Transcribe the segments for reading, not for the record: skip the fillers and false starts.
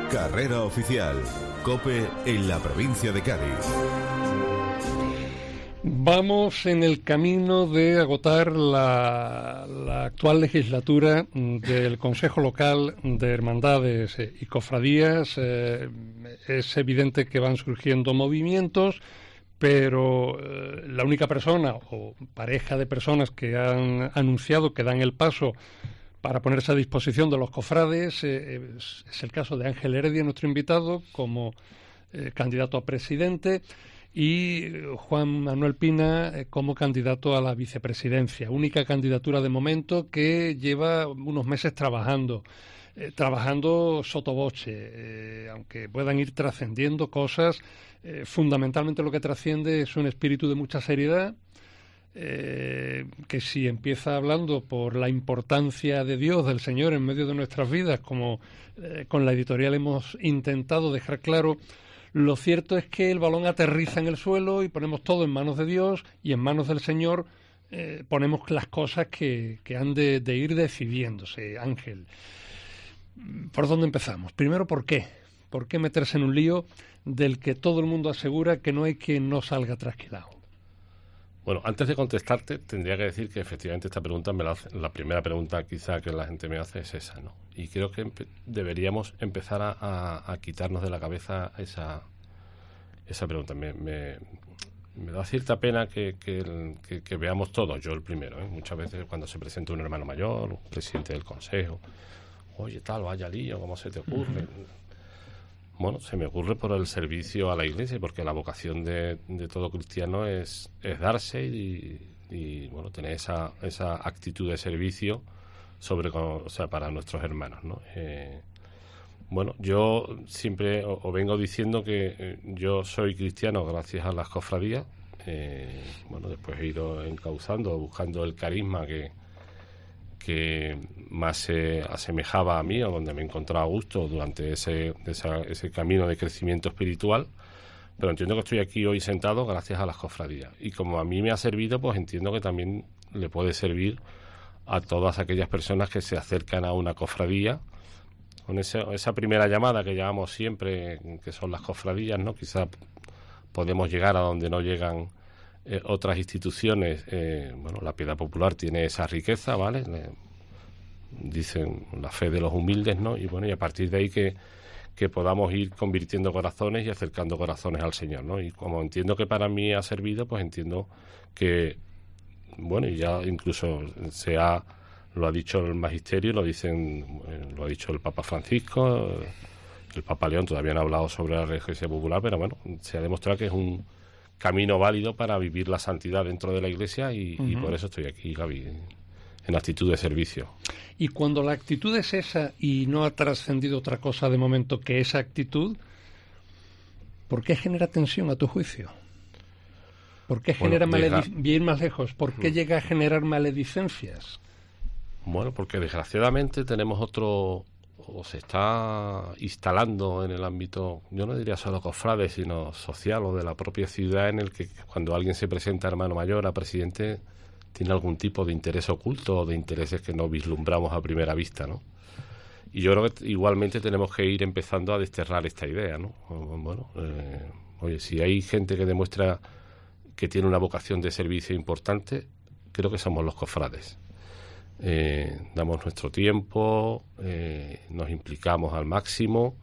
Carrera Oficial, COPE en la provincia de Cádiz. Vamos en el camino de agotar la actual legislatura del Consejo Local de Hermandades y Cofradías. Es evidente que van surgiendo movimientos, pero la única persona o pareja de personas que han anunciado que dan el paso para ponerse a disposición de los cofrades es el caso de Ángel Heredia, nuestro invitado, como candidato a presidente, y Juan Manuel Pina como candidato a la vicepresidencia. Única candidatura de momento que lleva unos meses trabajando sottovoce, aunque puedan ir trascendiendo cosas. Fundamentalmente lo que trasciende es un espíritu de mucha seriedad, que si empieza hablando por la importancia de Dios, del Señor en medio de nuestras vidas, como con la editorial hemos intentado dejar claro, lo cierto es que el balón aterriza en el suelo y ponemos todo en manos de Dios, y en manos del Señor ponemos las cosas que han de ir decidiéndose. Ángel, ¿por dónde empezamos? Primero, ¿por qué? ¿Por qué meterse en un lío del que todo el mundo asegura que no hay quien no salga trasquilado? Bueno, antes de contestarte, tendría que decir que efectivamente esta pregunta la primera pregunta quizá que la gente me hace es esa, ¿no? Y creo que deberíamos empezar a quitarnos de la cabeza esa pregunta. Me da cierta pena que veamos todos, yo el primero, ¿eh? Muchas veces cuando se presenta un hermano mayor, un presidente del consejo, oye, tal, vaya lío, ¿cómo se te ocurre? Bueno, se me ocurre por el servicio a la Iglesia, porque la vocación de todo cristiano es darse y bueno, tener esa actitud de servicio para nuestros hermanos, ¿no? Bueno, yo siempre os vengo diciendo que yo soy cristiano gracias a las cofradías. Bueno, después he ido encauzando, buscando el carisma que más se asemejaba a mí, o donde me encontraba a gusto durante ese camino de crecimiento espiritual, pero entiendo que estoy aquí hoy sentado gracias a las cofradías, y como a mí me ha servido, pues entiendo que también le puede servir a todas aquellas personas que se acercan a una cofradía con esa primera llamada que llamamos siempre, que son las cofradías, ¿no? Quizá podemos llegar a donde no llegan otras instituciones. Bueno, la piedad popular tiene esa riqueza, ¿vale? Dicen la fe de los humildes, ¿no? Y bueno, y a partir de ahí que podamos ir convirtiendo corazones y acercando corazones al Señor, ¿no? Y como entiendo que para mí ha servido, pues entiendo que, bueno, y ya incluso lo ha dicho el magisterio, lo ha dicho el Papa Francisco, el Papa León todavía no ha hablado sobre la religiosidad popular, pero bueno, se ha demostrado que es un camino válido para vivir la santidad dentro de la Iglesia y por eso estoy aquí, Gaby, en actitud de servicio. Y cuando la actitud es esa y no ha trascendido otra cosa de momento que esa actitud, ¿por qué genera tensión a tu juicio? ¿Por qué genera bien más lejos? ¿Por qué llega a generar maledicencias? Bueno, porque desgraciadamente tenemos o se está instalando en el ámbito, yo no diría solo cofrade, sino social o de la propia ciudad, en el que cuando alguien se presenta hermano mayor, a presidente, tiene algún tipo de interés oculto o de intereses que no vislumbramos a primera vista, ¿no? Y yo creo que igualmente tenemos que ir empezando a desterrar esta idea, ¿no? Bueno, oye, si hay gente que demuestra que tiene una vocación de servicio importante, creo que somos los cofrades. Damos nuestro tiempo, nos implicamos al máximo,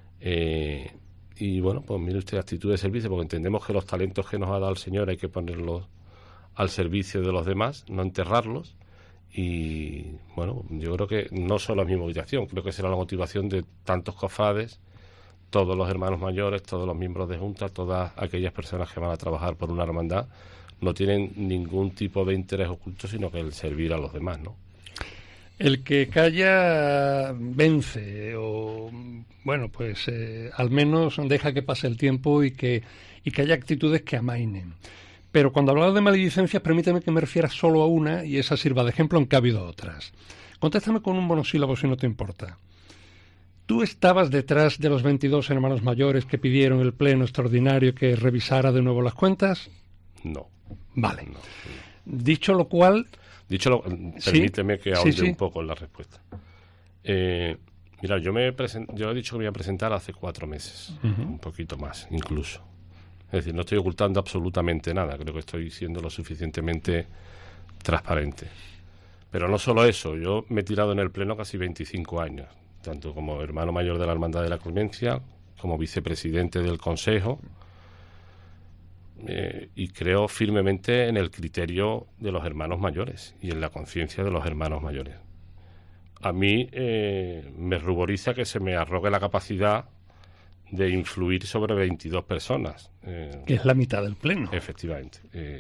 y bueno, pues mire usted, actitud de servicio, porque entendemos que los talentos que nos ha dado el Señor hay que ponerlos al servicio de los demás, no enterrarlos. Y bueno, yo creo que no solo es mi motivación, creo que será la motivación de tantos cofrades, todos los hermanos mayores, todos los miembros de junta, todas aquellas personas que van a trabajar por una hermandad, no tienen ningún tipo de interés oculto, sino que el servir a los demás, ¿no? El que calla vence, o bueno, pues al menos deja que pase el tiempo y que haya actitudes que amainen. Pero cuando hablaba de maledicencias, permíteme que me refiera solo a una, y esa sirva de ejemplo, aunque ha habido otras. Contéstame con un monosílabo si no te importa. ¿Tú estabas detrás de los 22 hermanos mayores que pidieron el pleno extraordinario que revisara de nuevo las cuentas? No. Vale. No. Dicho lo cual... Permíteme que ahonde un poco en la respuesta. Mira, yo he dicho que me iba a presentar hace 4 meses, un poquito más incluso. Es decir, no estoy ocultando absolutamente nada, creo que estoy siendo lo suficientemente transparente. Pero no solo eso, yo me he tirado en el Pleno casi 25 años, tanto como hermano mayor de la Hermandad de la Clemencia, como vicepresidente del Consejo, y creo firmemente en el criterio de los hermanos mayores y en la conciencia de los hermanos mayores. A mí me ruboriza que se me arrogue la capacidad de influir sobre 22 personas. Que es la mitad del Pleno. Efectivamente.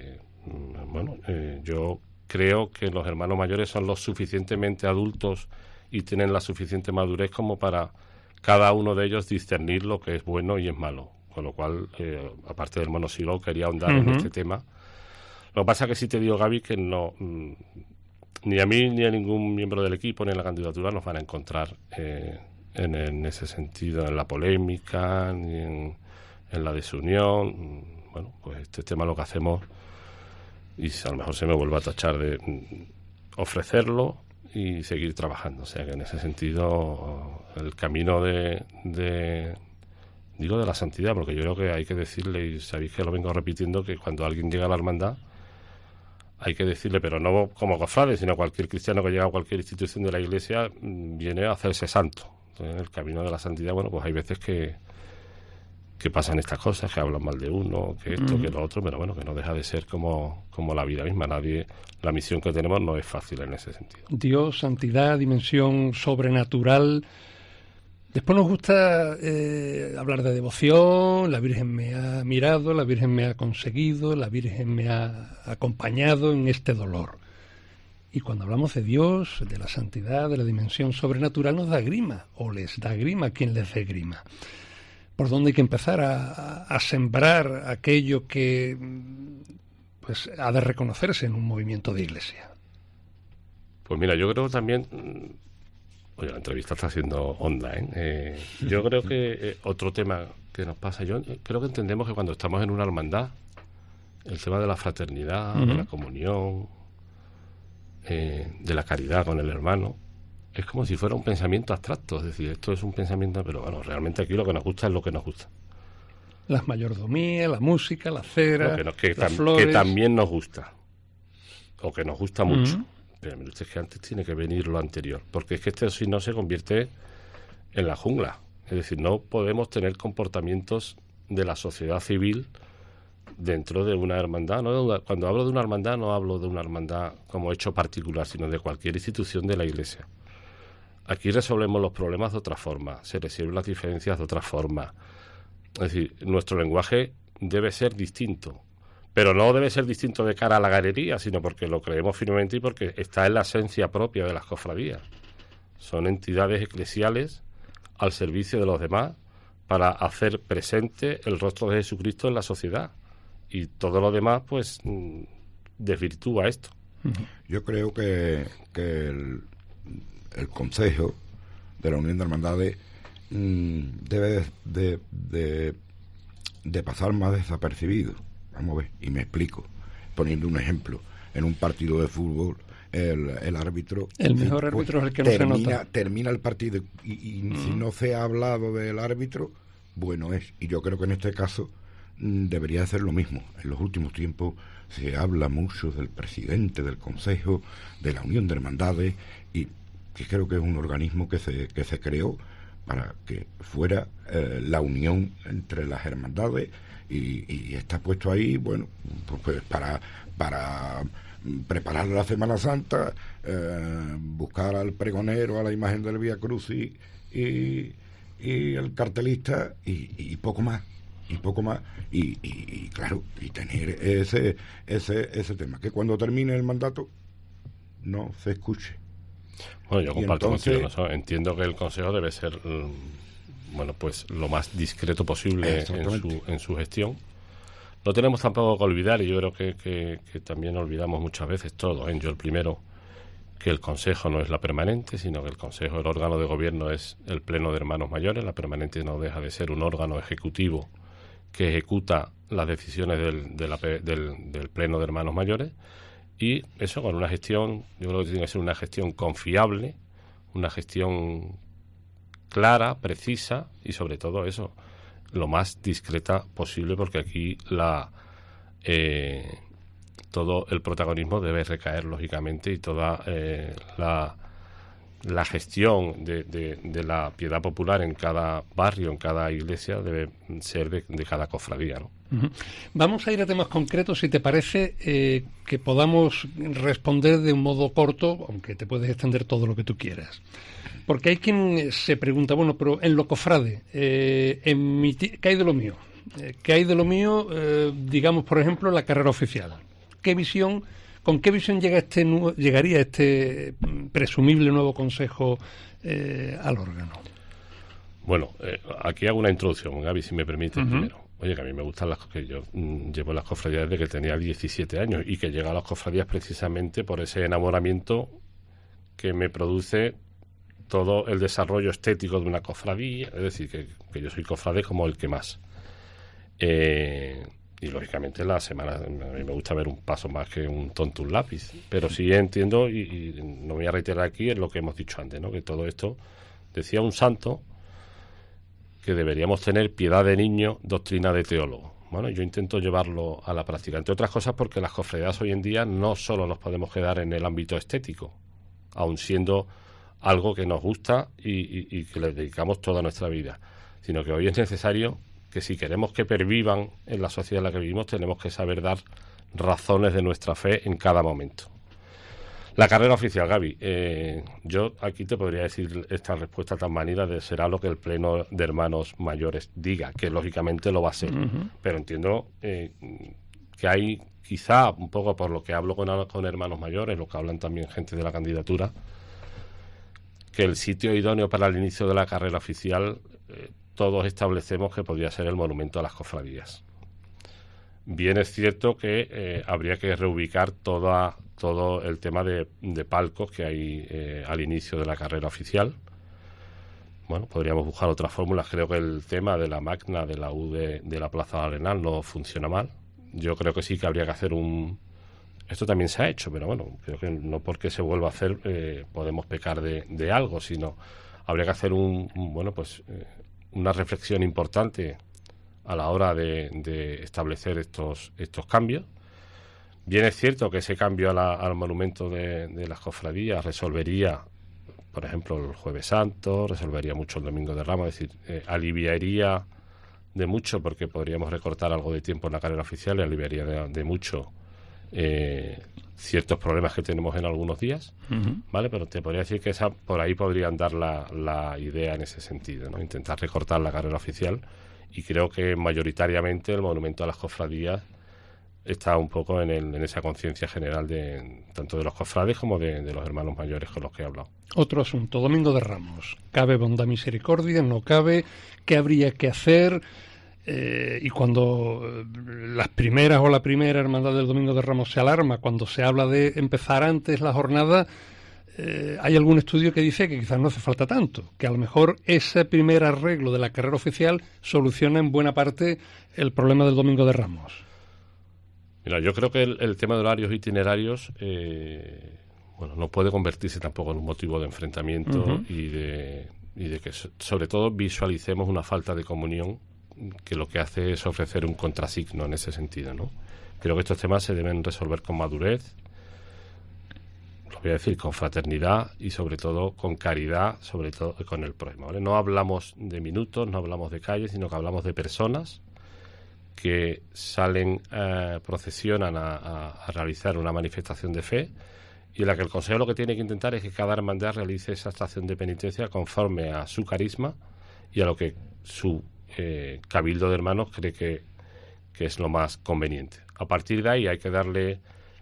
Yo creo que los hermanos mayores son lo suficientemente adultos y tienen la suficiente madurez como para cada uno de ellos discernir lo que es bueno y es malo. Con lo cual, aparte del monosílabo, quería ahondar en este tema. Lo que pasa es que sí te digo, Gaby, que no... ni a mí ni a ningún miembro del equipo ni en la candidatura nos van a encontrar en ese sentido, en la polémica, ni en la desunión. Bueno, pues este tema lo que hacemos, y a lo mejor se me vuelve a tachar de ofrecerlo y seguir trabajando. O sea que en ese sentido el camino digo de la santidad, porque yo creo que hay que decirle, y sabéis que lo vengo repitiendo, que cuando alguien llega a la hermandad hay que decirle, pero no como cofrade, sino cualquier cristiano que llega a cualquier institución de la Iglesia viene a hacerse santo. Entonces, en el camino de la santidad, bueno, pues hay veces que pasan estas cosas, que hablan mal de uno, que esto, que lo otro, pero bueno, que no deja de ser como la vida misma. La misión que tenemos no es fácil en ese sentido. Dios, santidad, dimensión sobrenatural. Después nos gusta hablar de devoción, la Virgen me ha mirado, la Virgen me ha conseguido, la Virgen me ha acompañado en este dolor. Y cuando hablamos de Dios, de la santidad, de la dimensión sobrenatural, nos da grima, o les da grima a quien les dé grima. ¿Por dónde hay que empezar a sembrar aquello que pues ha de reconocerse en un movimiento de iglesia? Pues mira, yo creo también... Oye, la entrevista está haciendo onda, ¿eh? Yo creo que otro tema que nos pasa, yo creo que entendemos que cuando estamos en una hermandad, el tema de la fraternidad, de la comunión, de la caridad con el hermano, es como si fuera un pensamiento abstracto. Es decir, esto es un pensamiento, pero bueno, realmente aquí lo que nos gusta es lo que nos gusta. Las mayordomías, la música, la cera, las flores... Que también nos gusta, o que nos gusta mucho. Pero mire usted que antes tiene que venir lo anterior, porque es que esto si no se convierte en la jungla. Es decir, no podemos tener comportamientos de la sociedad civil dentro de una hermandad. Cuando hablo de una hermandad no hablo de una hermandad como hecho particular, sino de cualquier institución de la Iglesia. Aquí resolvemos los problemas de otra forma, se resuelven las diferencias de otra forma. Es decir, nuestro lenguaje debe ser distinto. Pero no debe ser distinto de cara a la galería, sino porque lo creemos firmemente y porque está en la esencia propia de las cofradías. Son entidades eclesiales al servicio de los demás para hacer presente el rostro de Jesucristo en la sociedad. Y todo lo demás, pues, desvirtúa esto. Yo creo que el Consejo de la Unión de Hermandades debe de pasar más desapercibido. Vamos a ver, y me explico. Poniendo un ejemplo, en un partido de fútbol, el árbitro... El mejor árbitro es el que no se nota. Termina el partido y si no se ha hablado del árbitro, bueno es. Y yo creo que en este caso debería hacer lo mismo. En los últimos tiempos se habla mucho del presidente del Consejo, de la Unión de Hermandades, y que creo que es un organismo que se creó para que fuera la unión entre las hermandades, y está puesto ahí, bueno, pues para preparar la Semana Santa, buscar al pregonero, a la imagen del Vía Crucis y el cartelista y poco más. Y claro, y tener ese tema, que cuando termine el mandato no se escuche. Bueno, yo comparto contigo, ¿no? Entiendo que el Consejo debe ser pues lo más discreto posible en su gestión. No tenemos tampoco que olvidar, y yo creo que también olvidamos muchas veces todo, yo el primero, que el Consejo no es la permanente, sino que el Consejo, el órgano de gobierno, es el Pleno de Hermanos Mayores. La permanente no deja de ser un órgano ejecutivo que ejecuta las decisiones del Pleno de Hermanos Mayores, y eso con una gestión, yo creo que tiene que ser una gestión confiable, una gestión clara, precisa y sobre todo eso, lo más discreta posible, porque aquí todo el protagonismo debe recaer lógicamente y toda la gestión de la piedad popular en cada barrio, en cada iglesia, debe ser de cada cofradía, ¿no? Uh-huh. Vamos a ir a temas concretos, si te parece, que podamos responder de un modo corto, aunque te puedes extender todo lo que tú quieras. Porque hay quien se pregunta, bueno, pero en lo cofrade, ¿qué hay de lo mío? ¿Qué hay de lo mío, digamos, por ejemplo, la carrera oficial? ¿Con qué visión llegaría este presumible nuevo consejo al órgano? Bueno, aquí hago una introducción, Gaby, si me permite, uh-huh. primero. Oye, que a mí me gustan que yo llevo las cofradías desde que tenía 17 años y que llega a las cofradías precisamente por ese enamoramiento que me produce todo el desarrollo estético de una cofradía, es decir, que yo soy cofrade como el que más. Y lógicamente la semana a mí me gusta ver un paso más que un tonto un lápiz, pero sí entiendo y no voy a reiterar aquí en lo que hemos dicho antes, ¿no? Que todo esto, decía un santo, que deberíamos tener piedad de niño, doctrina de teólogo. Bueno, yo intento llevarlo a la práctica, entre otras cosas porque las cofradías hoy en día no solo nos podemos quedar en el ámbito estético, aun siendo algo que nos gusta y que le dedicamos toda nuestra vida, sino que hoy es necesario que si queremos que pervivan en la sociedad en la que vivimos, tenemos que saber dar razones de nuestra fe en cada momento. La carrera oficial, Gaby, yo aquí te podría decir esta respuesta tan manida de será lo que el Pleno de Hermanos Mayores diga, que lógicamente lo va a ser, uh-huh. Pero entiendo que hay quizá, un poco por lo que hablo con hermanos mayores, lo que hablan también gente de la candidatura, que el sitio idóneo para el inicio de la carrera oficial todos establecemos que podría ser el monumento a las cofradías. Bien es cierto que habría que reubicar todo el tema de palcos que hay al inicio de la carrera oficial. Bueno, podríamos buscar otras fórmulas. Creo que el tema de la magna de la U de la Plaza Arenal no funciona mal. Yo creo que sí que habría que hacer esto también se ha hecho, pero bueno, creo que no porque se vuelva a hacer podemos pecar de algo, sino habría que hacer una reflexión importante a la hora de establecer estos cambios. Bien es cierto que ese cambio al monumento de las cofradías resolvería, por ejemplo, el Jueves Santo, resolvería mucho el Domingo de Ramos, es decir, aliviaría de mucho, porque podríamos recortar algo de tiempo en la carrera oficial y aliviaría de mucho ciertos problemas que tenemos en algunos días, uh-huh. ¿Vale? Pero te podría decir que por ahí podrían dar la idea en ese sentido, ¿no? Intentar recortar la carrera oficial, y creo que mayoritariamente el monumento a las cofradías está un poco en esa conciencia general tanto de los cofrades como de los hermanos mayores con los que he hablado. Otro asunto, Domingo de Ramos. ¿Cabe bondad, misericordia? ¿No cabe? ¿Qué habría que hacer? Y cuando la primera hermandad del Domingo de Ramos se alarma, cuando se habla de empezar antes la jornada, hay algún estudio que dice que quizás no hace falta tanto, que a lo mejor ese primer arreglo de la carrera oficial soluciona en buena parte el problema del Domingo de Ramos. Mira, yo creo que el tema de horarios itinerarios no puede convertirse tampoco en un motivo de enfrentamiento, uh-huh. y de que sobre todo visualicemos una falta de comunión, que lo que hace es ofrecer un contrasigno en ese sentido, ¿no? Creo que estos temas se deben resolver con madurez, lo voy a decir, con fraternidad y sobre todo con caridad, sobre todo con el prójimo, ¿vale? No hablamos de minutos, no hablamos de calles, sino que hablamos de personas que salen, procesionan a realizar una manifestación de fe, y en la que el Consejo lo que tiene que intentar es que cada hermandad realice esa estación de penitencia conforme a su carisma y a lo que su cabildo de hermanos cree que es lo más conveniente. A partir de ahí hay que darle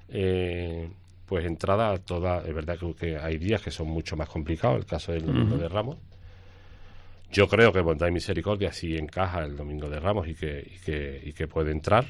entrada a toda. Es verdad que hay días que son mucho más complicados, el caso del Domingo de Ramos. Yo creo que bondad y misericordia sí encaja el Domingo de Ramos y que puede entrar.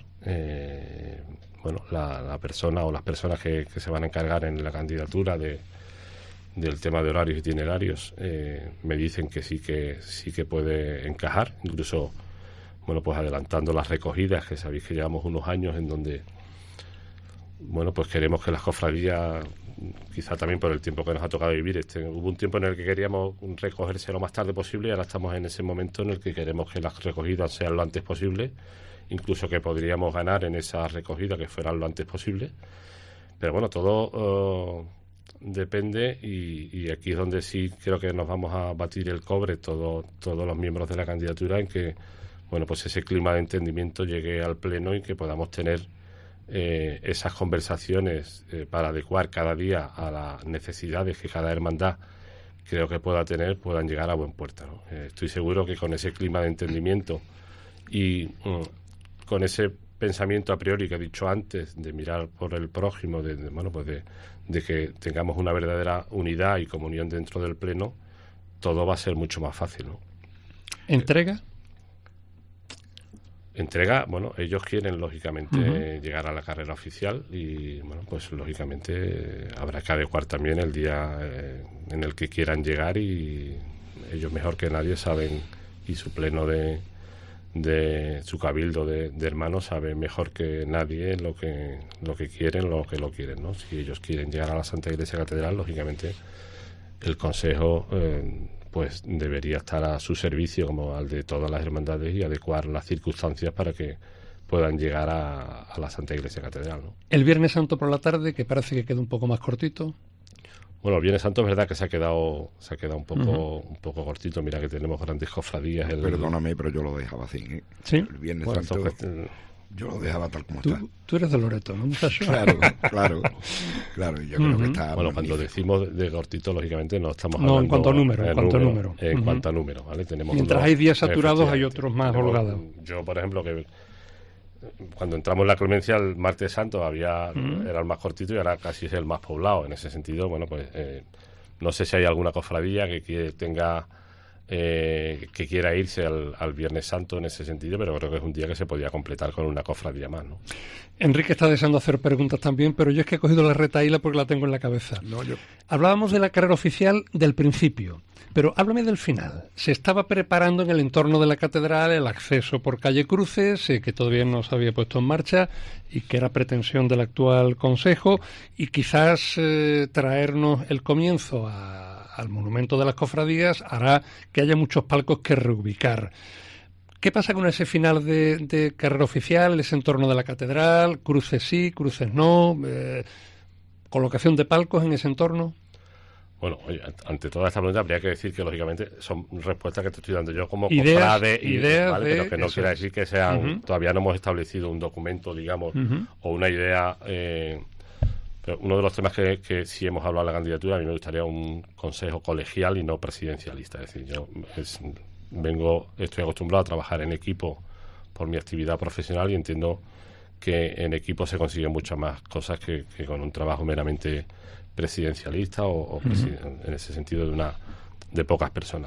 La persona o las personas que se van a encargar en la candidatura del tema de horarios itinerarios me dicen que sí que puede encajar, incluso adelantando las recogidas, que sabéis que llevamos unos años en donde queremos que las cofradías quizá también por el tiempo que nos ha tocado vivir. Hubo un tiempo en el que queríamos recogerse lo más tarde posible y ahora estamos en ese momento en el que queremos que las recogidas sean lo antes posible, incluso que podríamos ganar en esa recogida que fueran lo antes posible. Pero bueno, todo depende y aquí es donde sí creo que nos vamos a batir el cobre todos los miembros de la candidatura en que, bueno, pues ese clima de entendimiento llegue al Pleno y que podamos tener esas conversaciones para adecuar cada día a las necesidades que cada hermandad creo que puedan llegar a buen puerto, ¿no? Estoy seguro que con ese clima de entendimiento y con ese pensamiento a priori que he dicho antes de mirar por el prójimo, de que tengamos una verdadera unidad y comunión dentro del Pleno, todo va a ser mucho más fácil, ¿no? ¿Entrega? Entrega, bueno, ellos quieren lógicamente llegar a la carrera oficial y bueno, pues lógicamente habrá que adecuar también el día en el que quieran llegar y ellos mejor que nadie saben y su pleno de su cabildo de hermanos sabe mejor que nadie lo que quieren, lo quieren, ¿no? Si ellos quieren llegar a la Santa Iglesia Catedral, lógicamente el Consejo pues debería estar a su servicio como al de todas las hermandades y adecuar las circunstancias para que puedan llegar a la Santa Iglesia Catedral, ¿no? El Viernes Santo por la tarde, que parece que queda un poco más cortito. Bueno, el Viernes Santo es verdad que se ha quedado un poco cortito. Mira que tenemos grandes cofradías. Perdóname, pero yo lo dejaba así, ¿eh? ¿Sí? El Viernes Santo yo lo dejaba tal como está. Tú eres de Loreto, ¿no, muchacho? Claro. Y yo creo que está bueno, magnífico. cuando decimos de cortito, lógicamente no estamos No, hablando... en cuanto a número. En cuanto a número, ¿vale? Tenemos Mientras hay días saturados, hay otros más holgados. Yo, por ejemplo, que cuando entramos en la Clemencia el martes santo era el más cortito y ahora casi es el más poblado. En ese sentido, bueno, pues no sé si hay alguna cofradía que tenga que quiera irse al Viernes Santo en ese sentido, pero creo que es un día que se podía completar con una cofradía más, ¿no? Enrique está deseando hacer preguntas también, pero yo es que he cogido la retahíla porque la tengo en la cabeza. Hablábamos de la carrera oficial del principio, pero háblame del final. Se estaba preparando en el entorno de la catedral el acceso por calle Cruces, que todavía no se había puesto en marcha y que era pretensión del actual Consejo, y quizás traernos el comienzo al monumento de las cofradías hará que haya muchos palcos que reubicar. ¿Qué pasa con ese final de carrera oficial, ese entorno de la catedral? ¿Cruces sí, cruces no? ¿Colocación de palcos en ese entorno? Bueno, oye, ante toda esta pregunta habría que decir que lógicamente son respuestas que te estoy dando yo como ideas, cofrade, ¿vale? Pero que no quiere decir que sean... Todavía no hemos establecido un documento, digamos, o una idea... Pero uno de los temas que sí hemos hablado en la candidatura, a mí me gustaría un consejo colegial y no presidencialista. Es decir, yo estoy acostumbrado a trabajar en equipo por mi actividad profesional y entiendo que en equipo se consiguen muchas más cosas que con un trabajo meramente presidencialista o en ese sentido de pocas personas.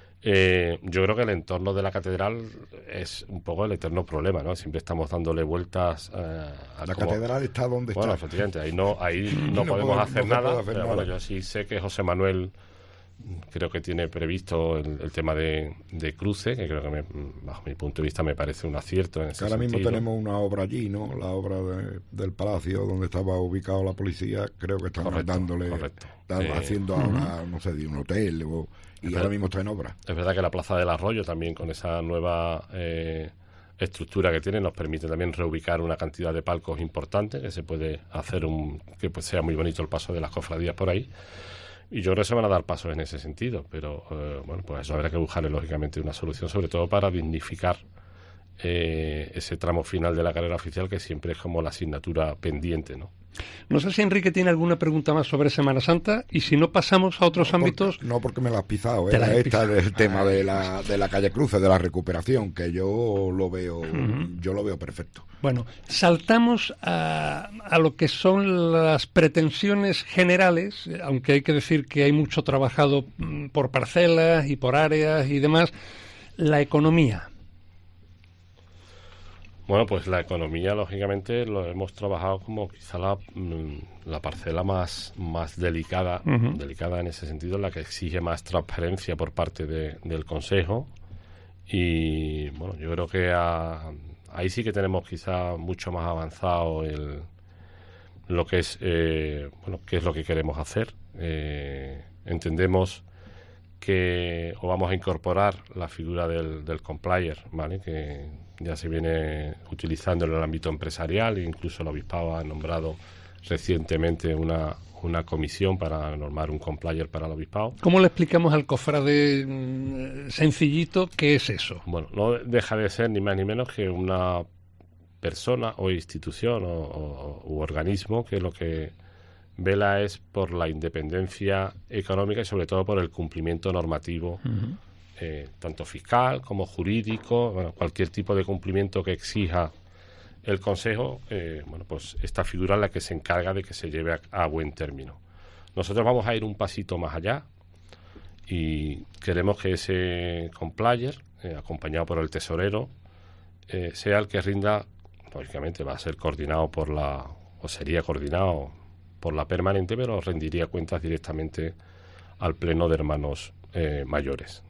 Yo creo que el entorno de la catedral es un poco el eterno problema, ¿no? Siempre estamos dándole vueltas a la catedral está donde está. Bueno, efectivamente, ahí no podemos hacer nada, pero bueno, yo sí sé que José Manuel creo que tiene previsto el tema de cruce, que creo que bajo mi punto de vista me parece un acierto en ese ahora sentido. mismo tenemos una obra allí, ¿no? La obra del palacio donde estaba ubicado la policía, creo que están haciendo ahora, no sé, de un hotel y ahora mismo está en obra. Es verdad que la Plaza del Arroyo también con esa nueva estructura que tiene nos permite también reubicar una cantidad de palcos importantes, que se puede hacer que pues sea muy bonito el paso de las cofradías por ahí. Y yo creo que se van a dar pasos en ese sentido, pero bueno, pues eso habrá que buscarle lógicamente una solución, sobre todo para dignificar ese tramo final de la carrera oficial, que siempre es como la asignatura pendiente, ¿no? No sé si Enrique tiene alguna pregunta más sobre Semana Santa, y si no pasamos a otros ámbitos... No, porque me la has pisado, el tema de la calle Cruces, de la recuperación, que yo lo veo perfecto. Bueno, saltamos a lo que son las pretensiones generales, aunque hay que decir que hay mucho trabajado por parcelas y por áreas y demás. La economía. Bueno, pues la economía, lógicamente, lo hemos trabajado como quizá la parcela más delicada, delicada en ese sentido, la que exige más transparencia por parte del Consejo. Y bueno, yo creo que ahí sí que tenemos quizá mucho más avanzado lo que es, qué es lo que queremos hacer. Entendemos que vamos a incorporar la figura del complier, ¿vale? Que ya se viene utilizando en el ámbito empresarial, e incluso el obispado ha nombrado recientemente una comisión para normar un complier para el obispado. ¿Cómo le explicamos al cofrade sencillito qué es eso? Bueno, no deja de ser ni más ni menos que una persona o institución u organismo que lo que vela es por la independencia económica y sobre todo por el cumplimiento normativo, tanto fiscal como jurídico, cualquier tipo de cumplimiento que exija el Consejo, pues esta figura es la que se encarga de que se lleve a buen término. Nosotros vamos a ir un pasito más allá y queremos que ese complier, acompañado por el tesorero, sea el que rinda, lógicamente va a ser coordinado sería coordinado por la permanente, pero rendiría cuentas directamente al Pleno de Hermanos Mayores.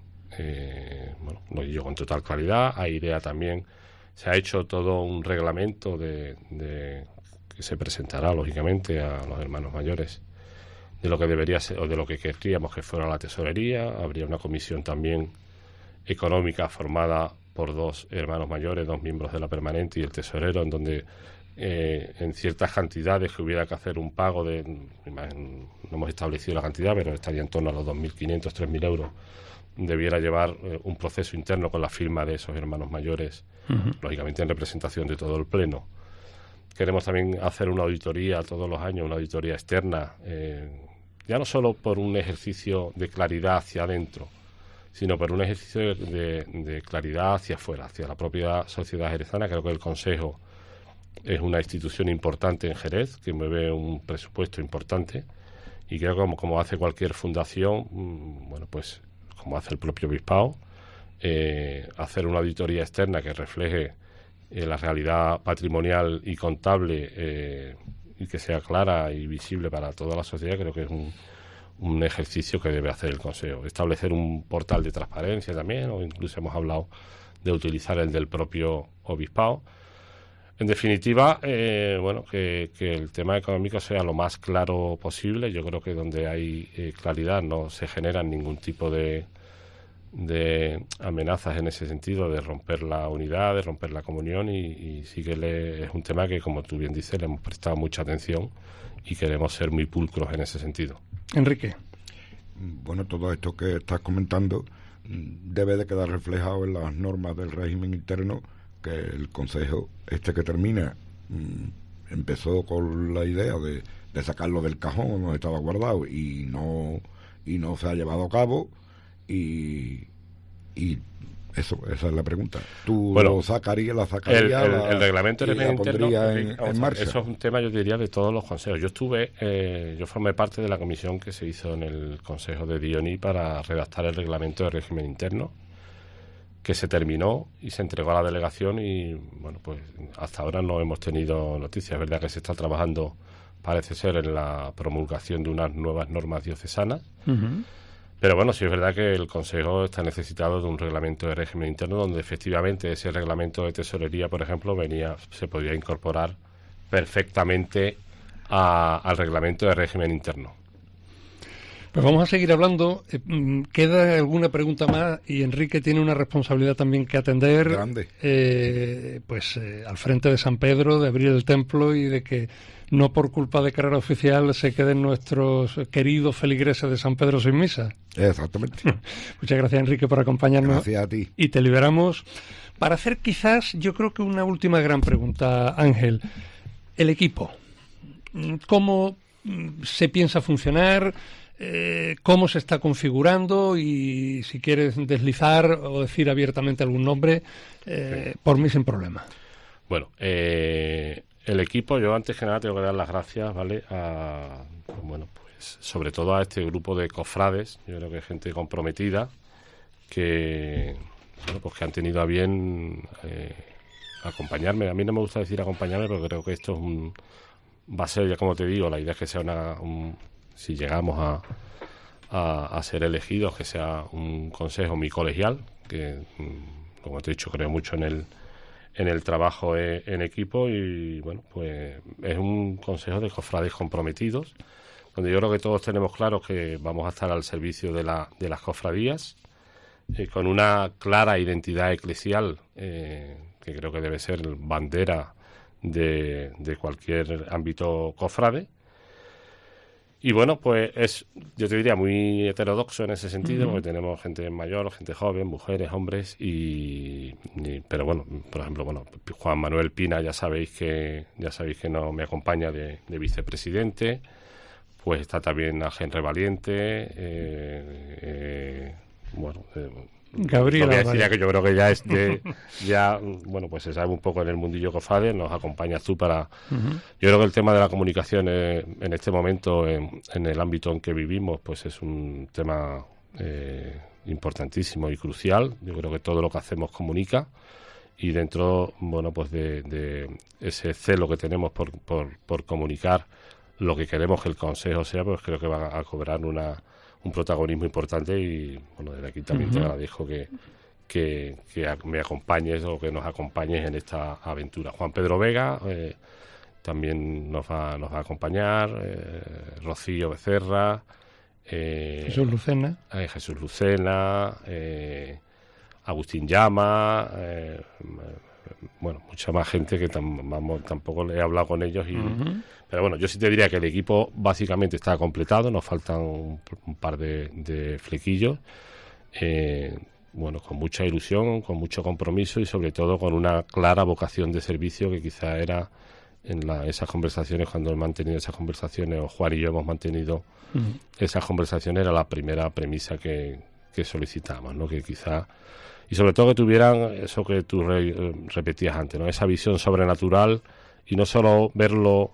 Lo digo con total claridad. A IREA también se ha hecho todo un reglamento que se presentará, lógicamente, a los hermanos mayores de lo que debería ser o de lo que querríamos que fuera la tesorería. Habría una comisión también económica formada por 2 hermanos mayores, 2 miembros de la permanente y el tesorero, en donde en ciertas cantidades que hubiera que hacer un pago no hemos establecido la cantidad, pero estaría en torno a los 2.500, 3.000 euros, debiera llevar un proceso interno con la firma de esos hermanos mayores, lógicamente en representación de todo el Pleno. Queremos también hacer una auditoría todos los años, una auditoría externa, ya no solo por un ejercicio de claridad hacia adentro, sino por un ejercicio de claridad hacia afuera, hacia la propia sociedad jerezana. Creo que el Consejo es una institución importante en Jerez, que mueve un presupuesto importante, y creo que como hace cualquier fundación, pues como hace el propio obispado, hacer una auditoría externa que refleje la realidad patrimonial y contable y que sea clara y visible para toda la sociedad, creo que es un ejercicio que debe hacer el Consejo. Establecer un portal de transparencia también, o incluso hemos hablado de utilizar el del propio obispado. En definitiva, que el tema económico sea lo más claro posible. Yo creo que donde hay claridad no se generan ningún tipo de amenazas en ese sentido, de romper la unidad, de romper la comunión, y sí que es un tema que, como tú bien dices, le hemos prestado mucha atención y queremos ser muy pulcros en ese sentido. Enrique. Bueno, todo esto que estás comentando debe de quedar reflejado en las normas del régimen interno, que el Consejo que termina empezó con la idea de sacarlo del cajón donde estaba guardado y no se ha llevado a cabo, y esa es la pregunta. ¿Tú lo sacarías, el reglamento y la pondrías en marcha? Eso es un tema, yo diría, de todos los consejos. Yo formé parte de la comisión que se hizo en el Consejo de Dioní para redactar el reglamento de régimen interno, que se terminó y se entregó a la delegación, y pues hasta ahora no hemos tenido noticias. Es verdad que se está trabajando, parece ser, en la promulgación de unas nuevas normas diocesanas, pero sí es verdad que el Consejo está necesitado de un reglamento de régimen interno donde efectivamente ese reglamento de tesorería, por ejemplo, se podría incorporar perfectamente al reglamento de régimen interno. Pues vamos a seguir hablando. Queda alguna pregunta más y Enrique tiene una responsabilidad también que atender. Grande. Al frente de San Pedro, de abrir el templo y de que no por culpa de carrera oficial se queden nuestros queridos feligreses de San Pedro sin misa. Exactamente. Muchas gracias, Enrique, por acompañarnos. Gracias a ti. Y te liberamos para hacer quizás, yo creo que una última gran pregunta, Ángel. El equipo. ¿Cómo se piensa funcionar? ¿Cómo se está configurando? Y si quieres deslizar o decir abiertamente algún nombre, por mí sin problema. Bueno, el equipo, yo antes que nada tengo que dar las gracias, ¿vale? Sobre todo a este grupo de cofrades. Yo creo que es gente comprometida que han tenido a bien acompañarme. A mí no me gusta decir acompañarme, pero creo que esto va a ser, ya como te digo, la idea es que sea si llegamos a ser elegidos, que sea un consejo muy colegial, que, como te he dicho, creo mucho en el trabajo en equipo. Y bueno, pues es un consejo de cofrades comprometidos, donde yo creo que todos tenemos claro que vamos a estar al servicio de las cofradías, con una clara identidad eclesial, que creo que debe ser bandera de cualquier ámbito cofrade. Y bueno, pues yo te diría, muy heterodoxo en ese sentido, porque tenemos gente mayor, gente joven, mujeres, hombres, pero bueno, por ejemplo, Juan Manuel Pina, ya sabéis que no me acompaña de vicepresidente. Pues está también a Henry Valiente, Gabriela, no voy a decir ya que yo creo que ya es pues se sabe un poco en el mundillo cofrade, nos acompañas tú para... Yo creo que el tema de la comunicación en este momento, en el ámbito en que vivimos, pues es un tema importantísimo y crucial. Yo creo que todo lo que hacemos comunica, y dentro, pues de ese celo que tenemos por comunicar lo que queremos que el Consejo sea, pues creo que va a cobrar un protagonismo importante. Y bueno, desde aquí también te agradezco que me acompañes o que nos acompañes en esta aventura. Juan Pedro Vega también nos va a acompañar, Rocío Becerra, Jesús Lucena, Agustín Llama, mucha más gente que tampoco le he hablado con ellos. Pero bueno, yo sí te diría que el equipo básicamente está completado, nos faltan un par de flequillos, con mucha ilusión, con mucho compromiso y sobre todo con una clara vocación de servicio, que quizá era en esas conversaciones, cuando he mantenido esas conversaciones, o Juan y yo hemos mantenido esas conversaciones, era la primera premisa que solicitamos, ¿no? Que quizá, y sobre todo que tuvieran eso que tú repetías antes, ¿no? Esa visión sobrenatural, y no solo verlo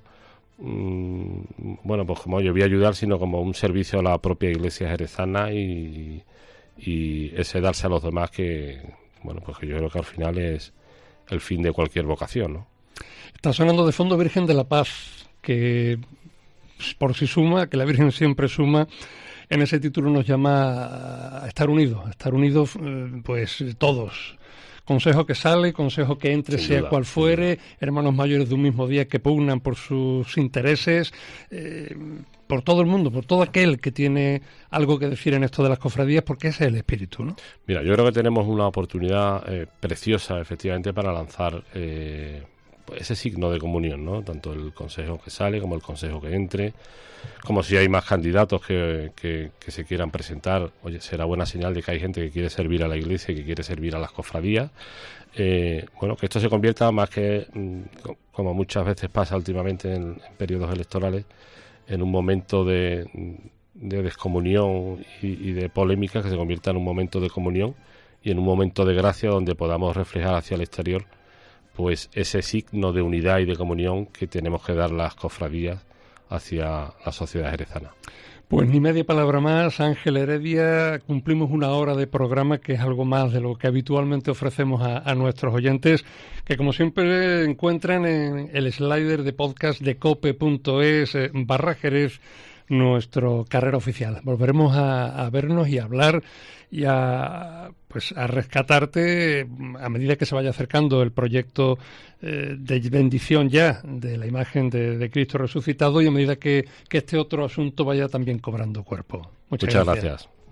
pues como yo voy a ayudar, sino como un servicio a la propia Iglesia jerezana, y ese darse a los demás, que pues que yo creo que al final es el fin de cualquier vocación, ¿no? Está sonando de fondo Virgen de la Paz, que por sí suma, que la Virgen siempre suma. En ese título nos llama a estar unidos, pues todos. Consejo que sale, consejo que entre, sin sea duda, cual fuere, hermanos mayores de un mismo día que pugnan por sus intereses, por todo el mundo, por todo aquel que tiene algo que decir en esto de las cofradías, porque ese es el espíritu, ¿no? Mira, yo creo que tenemos una oportunidad preciosa, efectivamente, para lanzar ese signo de comunión, ¿no? Tanto el consejo que sale como el consejo que entre, como si hay más candidatos que se quieran presentar. Oye, será buena señal de que hay gente que quiere servir a la Iglesia y que quiere servir a las cofradías. Que esto se convierta, más que, como muchas veces pasa últimamente en periodos electorales, en un momento de descomunión y de polémica, que se convierta en un momento de comunión y en un momento de gracia, donde podamos reflejar hacia el exterior pues ese signo de unidad y de comunión que tenemos que dar las cofradías hacia la sociedad jerezana. Pues ni media palabra más, Ángel Heredia. Cumplimos una hora de programa, que es algo más de lo que habitualmente ofrecemos a nuestros oyentes, que como siempre encuentran en el slider de podcast de cope.es/Jerez, nuestro carrera oficial. Volveremos a vernos y a hablar y a rescatarte a medida que se vaya acercando el proyecto de bendición ya de la imagen de Cristo resucitado, y a medida que este otro asunto vaya también cobrando cuerpo. Muchas gracias.